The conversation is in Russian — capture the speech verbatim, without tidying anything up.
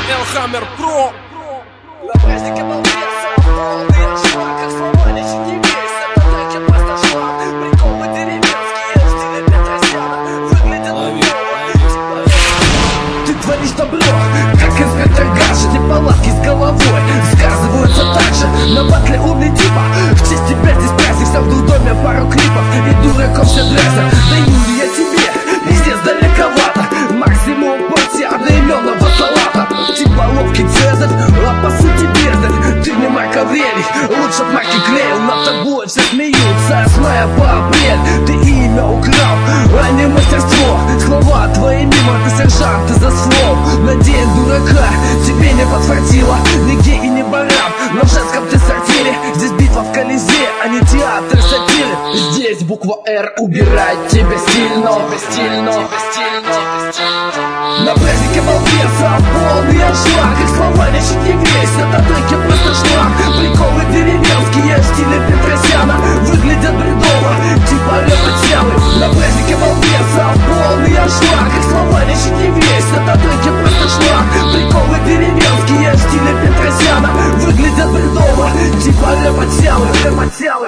Элхаммер Про. На празднике балбеса, полный аншлаг, как слова лечит не весь. Это треки просто шлак, приколы деревенские, в стиле Петросяна. Выглядят ново. Ты творишь добро, как инспектор Гаджет. Неполадки с головой сказываются так же. На батле умный типа, в честь тебя здесь праздник. Сам в доме пару клипов и дураком все дресса. Даю ли я тебе, пиздец далековато. Максимум порция одноименного салата. Типа ловкий Цезарь, а по сути бездарь. Ты не Марк Аврелий, лучше б Марки клеил. Над тобой все смеются с мая по апрель. Ты имя украл, а не мастерство. Слова твои мимо, ты сержант, ты за слов. На день дурака тебе не подфартило. Не гей и не баран, но в женском ты сортире. Здесь битва в Колизее, а не театр сатиры. Здесь буква Р убирает тебя стильно, тебя стильно, тебя стильно. На празднике балбеса, полный аншлаг, как слова лечит не весь. Это треки просто шлак, приколы деревенские, в стиле Петросяна. Выглядят бредово, типа рэп-отсявы. На празднике балбеса, полный аншлаг, как слова лечит не весь. Это треки просто шлак, приколы деревенские, в стиле Петросяна. Выглядят бредово, типа рэп-отсявы, рэп-отсявы.